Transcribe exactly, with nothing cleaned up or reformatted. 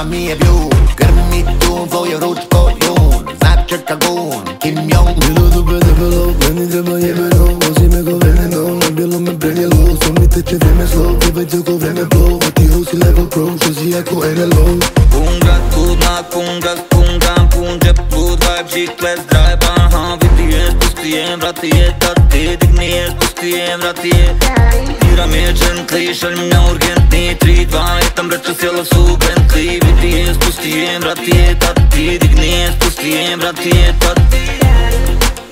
mamma mia più Gërmi tu voj rruq po jun Znak që kagun Kim Jong Bilo du bete pëllo Vendi që më jeme no Osi me ko vene no Në bilo me brenje lo Somi të që veme slow Kove që ko vene blow Vati ho si level pro Shozi e ko ene low Pungat kudmak, pungat pungan Pun gjep plut, vibe gjik, kles drive Aha, viti jes, pusti jem, rati je Tati, digni jes, pusti jem, rati je Tira me qen klishën Mja urgent një trit Va jetëm bre që sjellë su Bentley Viti jes, pusti jem, rati je Tati, digni jes, pusti jem, rati je Tati